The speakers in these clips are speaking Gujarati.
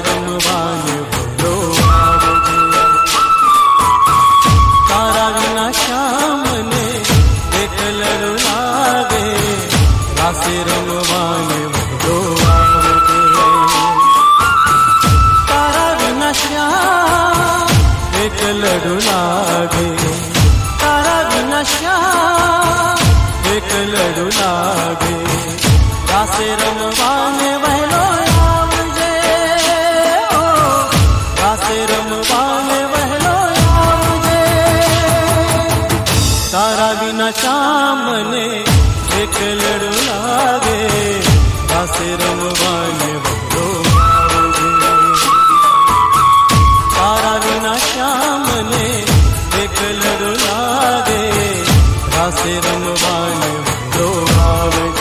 રમવાને ભલો આવજે. તારા વિના શ્યામને એકલડો લાગે, રાસે રમવાને ભલો આવજે. તારા વિના શ્યામ એકલડો લાગે, તારા વિના શ્યામ એકલડો લાગે, રાસે રમવાને વહેલો આવજે. રાસે રમવાને વહેલો આવજે. તારા વિના શ્યામને એકલડો લાગે, રાસે રમવાને વહેલો આવજે. તારા વિના શ્યામને એકલડો લાગે, રાસે રમવાને વહેલો આવજે.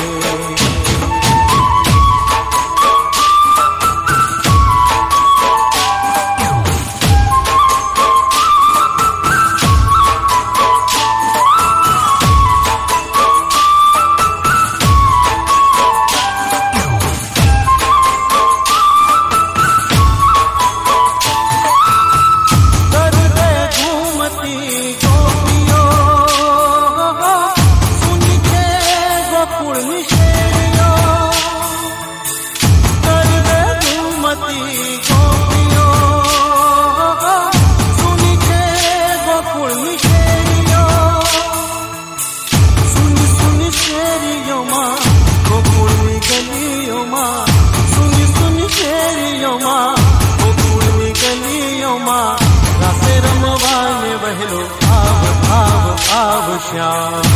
વહેલો આવ આવ આવ શ્યામ.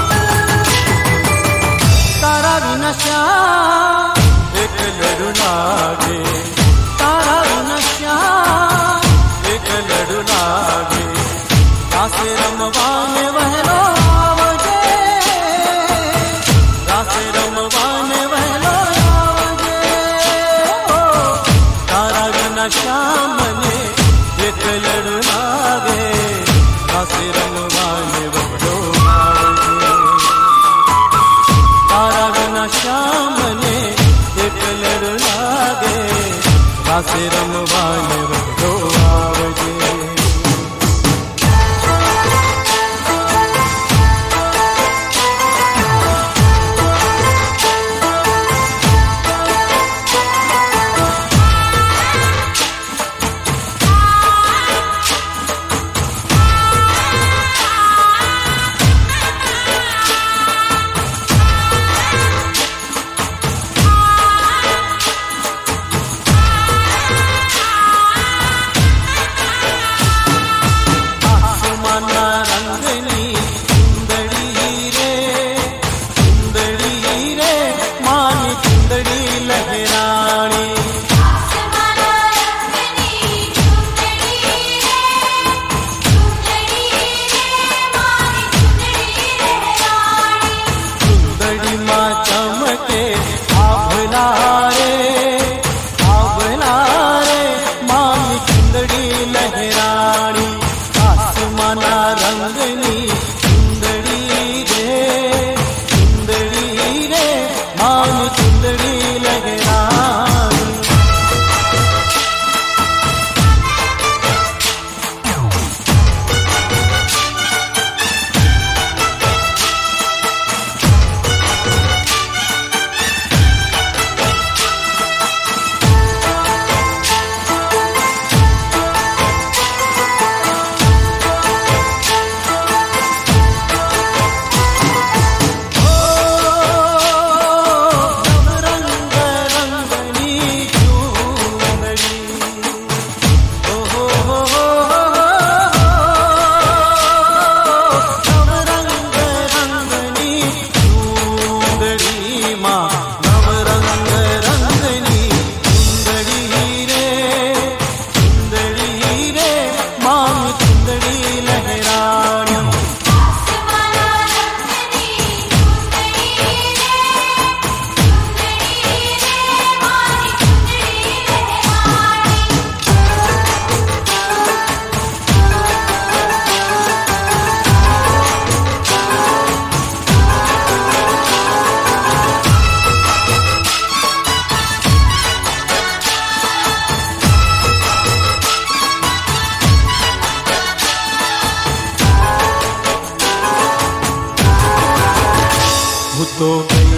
તારા વિના શ્યામ એકલડો લાગે, તારા વિના શ્યામ એકલડો લાગે, રાસે રમવાને વહેલો આવજે. રાસે રમવાને વહેલો આવજે. તારા વિના શ્યામ મને એકલડો લાગે, રાસે રમવાને વહેલો આવજે. તારા વિના શ્યામને એકલડો લાગે, રાસે રમવાને વહેલો આવજે. તો કઈ